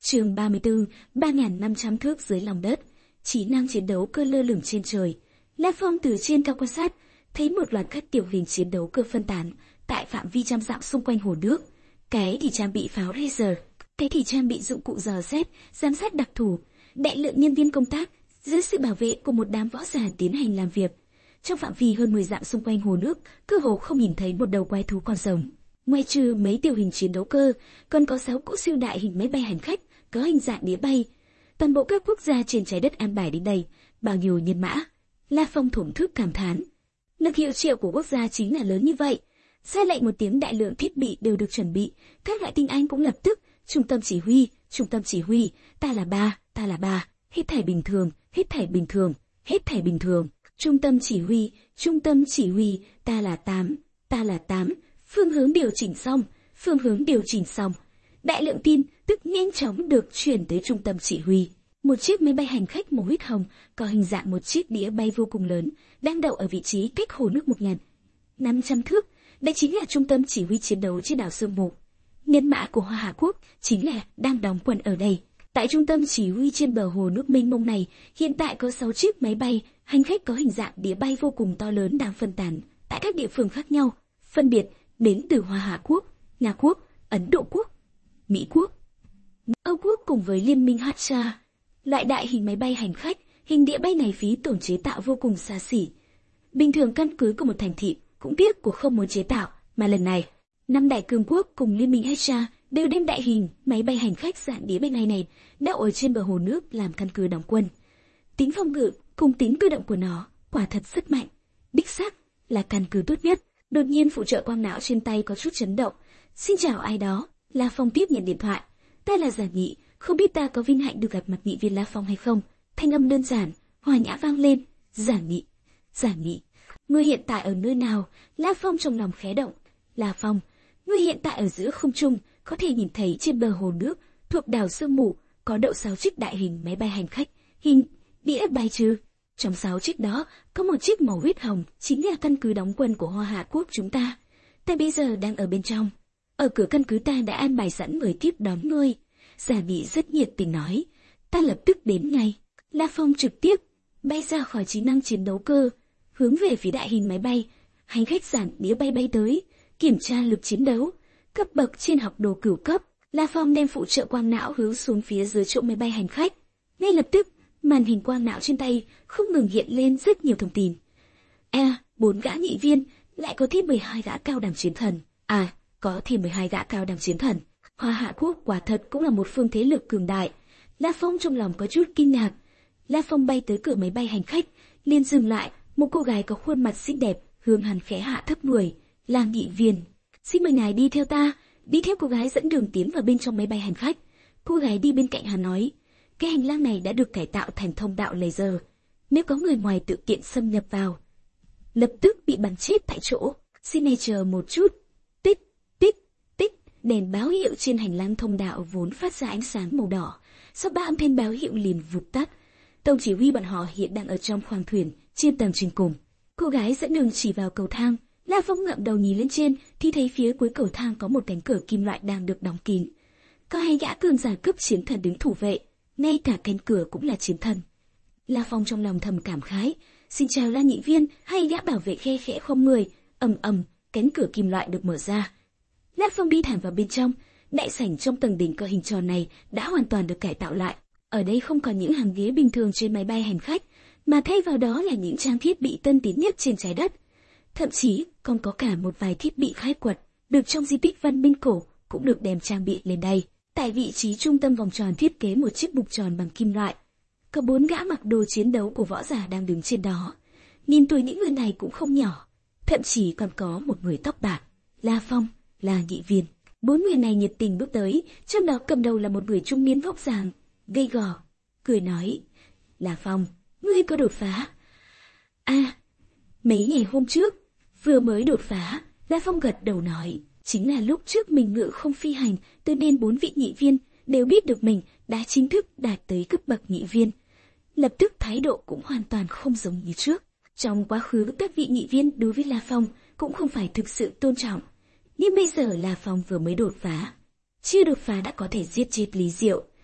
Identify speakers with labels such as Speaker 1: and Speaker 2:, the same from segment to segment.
Speaker 1: Chương 34, 3.500 thước dưới lòng đất. Trí năng chiến đấu cơ lơ lửng trên trời. La Phong từ trên cao quan sát, thấy một loạt các tiểu hình chiến đấu cơ phân tán tại phạm vi trăm dặm xung quanh hồ nước. Cái thì trang bị pháo laser, cái thì trang bị dụng cụ dò xét, giám sát đặc thù. Đại lượng nhân viên công tác dưới sự bảo vệ của một đám võ giả tiến hành làm việc. Trong phạm vi hơn 10 dặm xung quanh hồ nước, cơ hồ không nhìn thấy một đầu quái thú còn sống. Ngoài trừ mấy tiểu hình chiến đấu cơ, còn có 6 cỗ siêu đại hình máy bay hành khách có hình dạng đĩa bay. Toàn bộ các quốc gia trên trái đất an bài đến đây, bao nhiêu nhân mã. La Phong thổn thức cảm thán. Lực hiệu triệu của quốc gia chính là lớn như vậy. Ra lệnh một tiếng, đại lượng thiết bị đều được chuẩn bị. Các loại tinh anh cũng lập tức. Trung tâm chỉ huy, ta là ba, hết thảy bình thường, hết thảy bình thường. Trung tâm chỉ huy, ta là 8, phương hướng điều chỉnh xong. Đại lượng tin tức nhanh chóng được chuyển tới trung tâm chỉ huy. Một chiếc máy bay hành khách màu huyết hồng có hình dạng một chiếc đĩa bay vô cùng lớn đang đậu ở vị trí cách hồ nước 1.500 thước. Đây chính là trung tâm chỉ huy chiến đấu trên đảo Sương Mù. Nhân mã của Hoa Hạ Quốc chính là đang đóng quân ở đây. Tại trung tâm chỉ huy trên bờ hồ nước mênh mông này, hiện tại có 6 chiếc máy bay hành khách có hình dạng đĩa bay vô cùng to lớn đang phân tán tại các địa phương khác nhau, phân biệt đến từ Hoa Hạ Quốc, Nga Quốc, Ấn Độ Quốc, Mỹ Quốc, Âu Quốc cùng với Liên minh Hatsa. Loại đại hình máy bay hành khách, hình đĩa bay này phí tổn chế tạo vô cùng xa xỉ. Bình thường căn cứ của một thành thị cũng tiếc của không muốn chế tạo, mà lần này, 5 đại cường quốc cùng Liên minh Hatsa đều đem đại hình máy bay hành khách dạng đĩa bay này đậu ở trên bờ hồ nước làm căn cứ đóng quân. Tính phòng ngự cùng tính cơ động của nó quả thật rất mạnh, đích xác là căn cứ tốt nhất. Đột nhiên phụ trợ quang não trên tay có chút chấn động. Xin chào ai đó. La Phong tiếp nhận điện thoại. Ta là Giả Nghị, không biết ta có vinh hạnh được gặp mặt nghị viên La Phong hay không? Thanh âm đơn giản, hòa nhã vang lên. Giả Nghị, ngươi hiện tại ở nơi nào? La Phong trong lòng khẽ động. La Phong, ngươi hiện tại ở giữa không trung, có thể nhìn thấy trên bờ hồ nước thuộc đảo Sương Mù có đậu 6 chiếc đại hình máy bay hành khách, hình đĩa bay chứ? Trong 6 chiếc đó, có một chiếc màu huyết hồng, chính là căn cứ đóng quân của Hoa Hạ Quốc chúng ta. Ta bây giờ đang ở bên trong. Ở cửa căn cứ ta đã an bài sẵn người tiếp đón ngươi. Giả Nghị rất nhiệt tình nói. Ta lập tức đến ngay. La Phong trực tiếp bay ra khỏi trí năng chiến đấu cơ, hướng về phía đại hình máy bay hành khách giản đĩa bay bay tới, kiểm tra lực chiến đấu. Cấp bậc trên học đồ cửu cấp. La Phong đem phụ trợ quang não hướng xuống phía dưới chỗ máy bay hành khách. Ngay lập tức, màn hình quang não trên tay không ngừng hiện lên rất nhiều thông tin. 4 gã nghị viên, lại có thêm 12 gã cao đẳng chiến thần. Có thêm 12 gã cao đẳng chiến thần. Hoa Hạ Quốc quả thật cũng là một phương thế lực cường đại. La Phong trong lòng có chút kinh ngạc. La Phong bay tới cửa máy bay hành khách, liền dừng lại. Một cô gái có khuôn mặt xinh đẹp hướng hắn khẽ hạ thấp người. Là nghị viên. Xin mời ngài đi theo ta. Đi theo cô gái dẫn đường tiến vào bên trong máy bay hành khách. Cô gái đi bên cạnh hắn nói. Cái hành lang này đã được cải tạo thành thông đạo laser. Nếu có người ngoài tự tiện xâm nhập vào, lập tức bị bắn chết tại chỗ. Xin hãy chờ một chút. Tích, tích, tích. Đèn báo hiệu trên hành lang thông đạo vốn phát ra ánh sáng màu đỏ. Sau 3 âm thanh báo hiệu liền vụt tắt. Tổng chỉ huy bọn họ hiện đang ở trong khoang thuyền trên tầng trên cùng. Cô gái dẫn đường chỉ vào cầu thang. La Phong ngậm đầu nhìn lên trên thì thấy phía cuối cầu thang có một cánh cửa kim loại đang được đóng kín. Có 2 gã cường giả cấp chiến thần đứng thủ vệ. Ngay cả cánh cửa cũng là chiến thần. La Phong trong lòng thầm cảm khái. Xin chào La nghị viên. 2 gã bảo vệ khe khẽ không người. Ầm, cánh cửa kim loại được mở ra. La Phong đi thẳng vào bên trong. Đại sảnh trong tầng đỉnh có hình tròn này đã hoàn toàn được cải tạo lại. Ở đây không còn những hàng ghế bình thường trên máy bay hành khách, mà thay vào đó là những trang thiết bị tân tiến nhất trên trái đất. Thậm chí còn có cả một vài thiết bị khai quật được trong di tích văn minh cổ cũng được đem trang bị lên đây. Tại vị trí trung tâm vòng tròn thiết kế một chiếc bục tròn bằng kim loại. Có 4 gã mặc đồ chiến đấu của võ giả đang đứng trên đó. Nhìn tuổi những người này cũng không nhỏ. Thậm chí còn có một người tóc bạc. La Phong, là nghị viên. 4 người này nhiệt tình bước tới, trong đó cầm đầu là một người trung niên vóc dáng, gầy gò, cười nói. La Phong, ngươi có đột phá? Mấy ngày hôm trước, vừa mới đột phá. La Phong gật đầu nói. Chính là lúc trước mình ngự không phi hành, cho nên 4 vị nghị viên đều biết được mình đã chính thức đạt tới cấp bậc nghị viên. Lập tức thái độ cũng hoàn toàn không giống như trước. Trong quá khứ các vị nghị viên đối với La Phong cũng không phải thực sự tôn trọng. Nhưng bây giờ La Phong vừa mới đột phá. Chưa đột phá đã có thể giết chết Lý Diệu.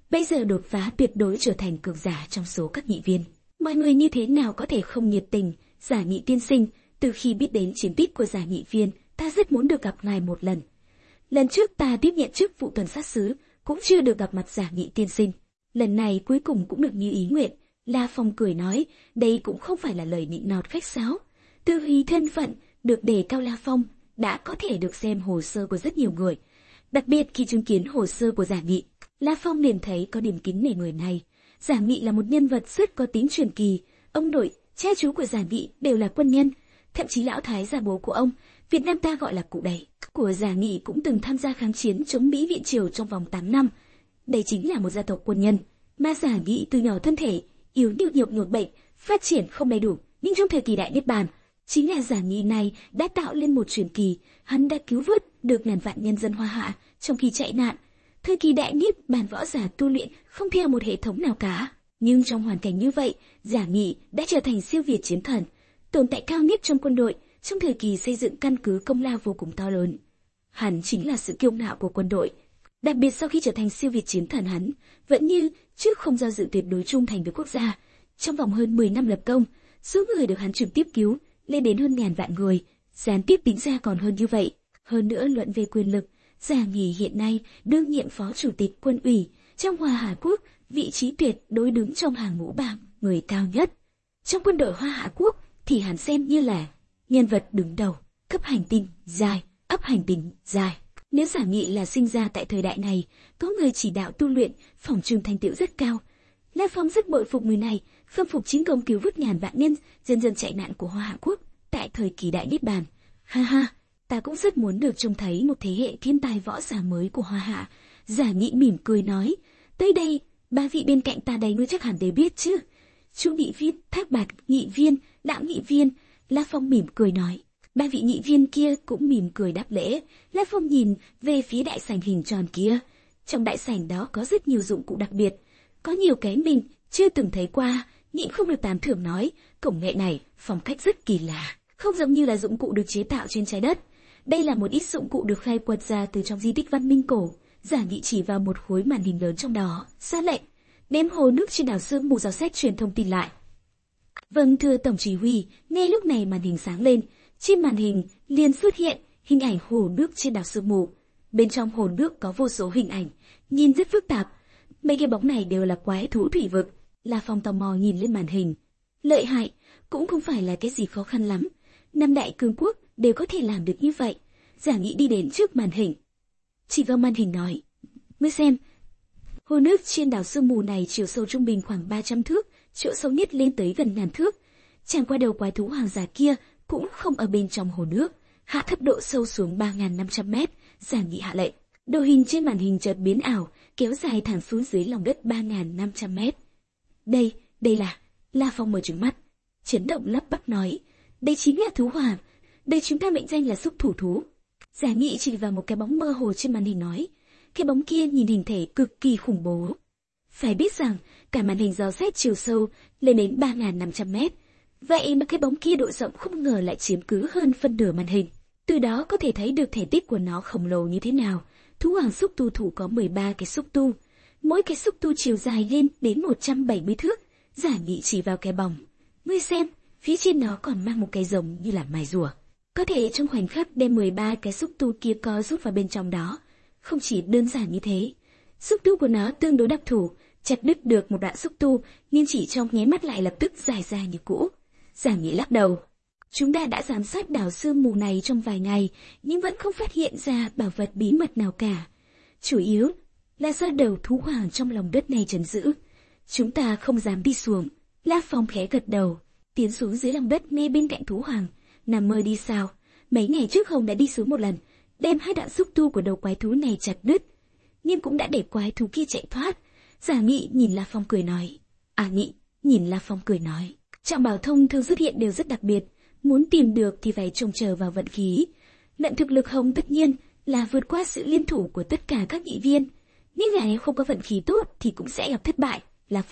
Speaker 1: bây giờ đột phá tuyệt đối trở thành cường giả trong số các nghị viên. Mọi người như thế nào có thể không nhiệt tình? Giả Nghị tiên sinh, từ khi biết đến chiến tích của Giả Nghị viên, ta rất muốn được gặp ngài một lần. Lần trước ta tiếp nhận chức vụ tuần sát sứ, cũng chưa được gặp mặt Giả Nghị tiên sinh. Lần này cuối cùng cũng được như ý nguyện. La Phong cười nói, đây cũng không phải là lời nịnh nọt khách sáo. Từ khi thân phận được đề cao La Phong, đã có thể được xem hồ sơ của rất nhiều người. Đặc biệt khi chứng kiến hồ sơ của Giả Nghị, La Phong liền thấy có điểm kính nể người này. Giả Nghị là một nhân vật rất có tính truyền kỳ. Ông nội, cha chú của Giả Nghị đều là quân nhân. Thậm chí lão thái gia bố của ông, Việt Nam ta gọi là cụ đẩy, của Giả Nghị cũng từng tham gia kháng chiến chống Mỹ viện triều trong vòng 8 năm. Đây chính là một gia tộc quân nhân. Mà Giả Nghị từ nhỏ thân thể yếu nhiều nhược bệnh, phát triển không đầy đủ, nhưng trong thời kỳ đại niết bàn, chính là Giả Nghị này đã tạo lên một truyền kỳ. Hắn đã cứu vớt được ngàn vạn nhân dân Hoa Hạ trong khi chạy nạn. Thời kỳ đại niết bàn võ giả tu luyện không theo một hệ thống nào cả, nhưng trong hoàn cảnh như vậy, Giả Nghị đã trở thành siêu việt chiến thần, tồn tại cao nhất trong quân đội. Trong thời kỳ xây dựng căn cứ công lao vô cùng to lớn, hắn chính là sự kiêu ngạo của quân đội. Đặc biệt sau khi trở thành siêu việt chiến thần, hắn vẫn như trước không do dự tuyệt đối trung thành với quốc gia. Trong vòng hơn 10 năm lập công, số người được hắn trực tiếp cứu lên đến hơn ngàn vạn người, gián tiếp tính ra còn hơn như vậy. Hơn nữa, luận về quyền lực, Giả Nghị hiện nay đương nhiệm phó chủ tịch quân ủy trong Hoa Hạ Quốc, vị trí tuyệt đối đứng trong hàng ngũ bảng người cao nhất. Trong quân đội Hoa Hạ Quốc thì hắn xem như là nhân vật đứng đầu, cấp hành tinh dài, ấp hành tinh dài. Nếu Giả Nghị là sinh ra tại thời đại này, có người chỉ đạo tu luyện, phỏng chừng thành tựu rất cao. La Phong rất bội phục người này, khâm phục chiến công cứu vớt ngàn vạn dân dân chạy nạn của Hoa Hạ Quốc tại thời kỳ đại niết bàn. Ha ha, ta cũng rất muốn được trông thấy một thế hệ thiên tài võ giả mới của Hoa Hạ. Giả Nghị mỉm cười nói, tới đây, ba vị bên cạnh ta đây ngươi chắc hẳn đều biết chứ. Chu nghị viên, Thác Bạt nghị viên, Đặng nghị viên. La Phong mỉm cười nói. Ba vị nghị viên kia cũng mỉm cười đáp lễ. La Phong nhìn về phía đại sảnh hình tròn kia. Trong đại sảnh đó có rất nhiều dụng cụ đặc biệt, có nhiều cái mình chưa từng thấy qua, nhịn không được tán thưởng nói, công nghệ này phong cách rất kỳ lạ, không giống như là dụng cụ được chế tạo trên trái đất. Đây là một ít dụng cụ được khai quật ra từ trong di tích văn minh cổ. Giả Nghị chỉ vào một khối màn hình lớn trong đó, ra lệnh, đem hồ nước trên đảo Sương Mù dò xét truyền thông tin lại. Vâng thưa tổng chỉ huy. Ngay lúc này màn hình sáng lên, trên màn hình liền xuất hiện hình ảnh hồ nước trên đảo Sương Mù. Bên trong hồ nước có vô số hình ảnh, nhìn rất phức tạp. Mấy cái bóng này đều là quái thú thủy vực. La Phong tò mò nhìn lên màn hình. Lợi hại, cũng không phải là cái gì khó khăn lắm. Năm đại cường quốc đều có thể làm được như vậy. Giả Nghị đi đến trước màn hình, chỉ vào màn hình nói, ngươi xem, hồ nước trên đảo Sương Mù này chiều sâu trung bình khoảng 300 thước, chỗ sâu nhất lên tới gần 1000 thước. Chẳng qua đầu quái thú hoàng giả kia cũng không ở bên trong hồ nước, hạ thấp độ sâu xuống 3500 mét. Giả Nghị hạ lệnh, đồ hình trên màn hình chợt biến ảo, kéo dài thẳng xuống dưới lòng đất 3500 mét. Đây là... La Phong mở trừng mắt, chấn động lắp bắp nói, đây chính là thú hoàng, đây chúng ta mệnh danh là xúc thủ thú. Giả Nghị chỉ vào một cái bóng mơ hồ trên màn hình nói, cái bóng kia nhìn hình thể cực kỳ khủng bố. Phải biết rằng cả màn hình dò xét chiều sâu lên đến 3500 mét. Vậy mà cái bóng kia độ rộng không ngờ lại chiếm cứ hơn phân nửa màn hình. Từ đó có thể thấy được thể tích của nó khổng lồ như thế nào. Thú hoàng xúc tu thủ có 13 cái xúc tu, mỗi cái xúc tu chiều dài lên đến 170 thước. Giả Nghị chỉ vào cái bóng, ngươi xem, phía trên nó còn mang một cái rồng như là mài rùa, có thể trong khoảnh khắc đem 13 cái xúc tu kia co rút vào bên trong đó. Không chỉ đơn giản như thế, xúc tu của nó tương đối đặc thù, chặt đứt được một đoạn xúc tu, nhưng chỉ trong nháy mắt lại lập tức dài ra như cũ. Giả Nghị lắc đầu, chúng ta đã giám sát đảo Sương Mù này trong vài ngày, nhưng vẫn không phát hiện ra bảo vật bí mật nào cả. Chủ yếu là do đầu thú hoàng trong lòng đất này trấn giữ. Chúng ta không dám đi xuống. La Phong khẽ gật đầu, tiến xuống dưới lòng đất ngay bên cạnh thú hoàng. Nằm mơ đi sao? Mấy ngày trước Hồng đã đi xuống một lần, đem 2 đoạn xúc tu của đầu quái thú này chặt đứt, nhưng cũng đã để quái thú kia chạy thoát. Giả Nghị nhìn La Phong cười nói. Nhìn La Phong cười nói. Trọng bảo thông thường xuất hiện đều rất đặc biệt, muốn tìm được thì phải trông chờ vào vận khí. Lận thực lực Hồng tất nhiên là vượt qua sự liên thủ của tất cả các nghị viên, nhưng nếu không có vận khí tốt thì cũng sẽ gặp thất bại.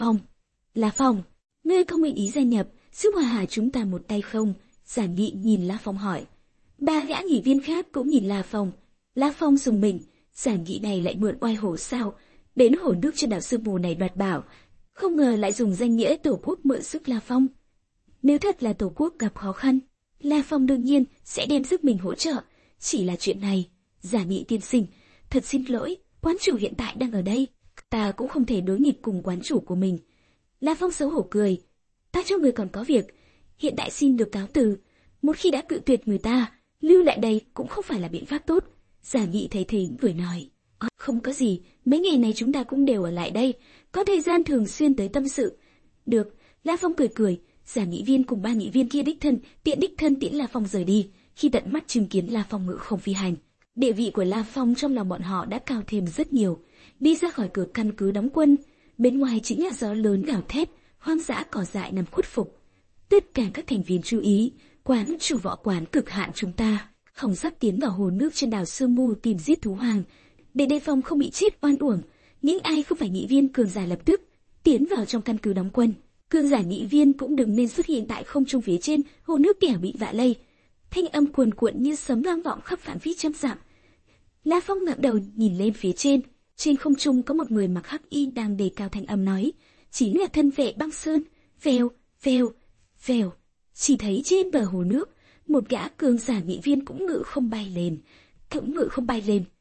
Speaker 1: La Phong, ngươi không nguyện ý gia nhập giúp Hoa Hà chúng ta một tay không? Giả Nghị nhìn La Phong hỏi. 3 gã nghị viên khác cũng nhìn La Phong. La Phong dùng mình, Giả Nghị này lại mượn oai hổ sao? đến hồ nước trên đảo sương mù này đoạt bảo, không ngờ lại dùng danh nghĩa tổ quốc mượn sức La Phong. Nếu thật là tổ quốc gặp khó khăn, La Phong đương nhiên sẽ đem sức mình hỗ trợ. Chỉ là chuyện này, Giả Mị tiên sinh, thật xin lỗi, quán chủ hiện tại đang ở đây, ta cũng không thể đối nghịch cùng quán chủ của mình. La Phong xấu hổ cười, ta cho người còn có việc, hiện tại xin được cáo từ. Một khi đã cự tuyệt người ta, lưu lại đây cũng không phải là biện pháp tốt. Giả Mị thấy thế vừa nói, không có gì, mấy ngày này chúng ta cũng đều ở lại đây, có thời gian thường xuyên tới tâm sự. Được, La Phong cười cười. Giả nghị viên cùng ba nghị viên kia đích thân tiễn La Phong rời đi. Khi tận mắt chứng kiến La Phong ngự không phi hành, địa vị của La Phong trong lòng bọn họ đã cao thêm rất nhiều. Đi ra khỏi cửa căn cứ đóng quân, bên ngoài chính là gió lớn gào thét, hoang dã cỏ dại nằm khuất phục. Tất cả các thành viên chú ý, quán chủ võ quán cực hạn chúng ta không sắp tiến vào hồ nước trên đảo Sương Mù tìm giết thú hoàng, để đề phòng không bị chết oan uổng. Những ai không phải nghị viên cường giả lập tức tiến vào trong căn cứ đóng quân. Cường giả nghị viên cũng đừng nên xuất hiện tại không trung phía trên hồ nước kẻo bị vạ lây. Thanh âm cuồn cuộn như sấm vang vọng khắp phạm vi trăm dặm. La Phong ngẩng đầu nhìn lên phía trên không trung có một người mặc hắc y đang đề cao thanh âm nói, chính là thân vệ băng sơn. Vèo, vèo, vèo. Chỉ thấy trên bờ hồ nước, một gã cường giả nghị viên cũng ngự không bay lên.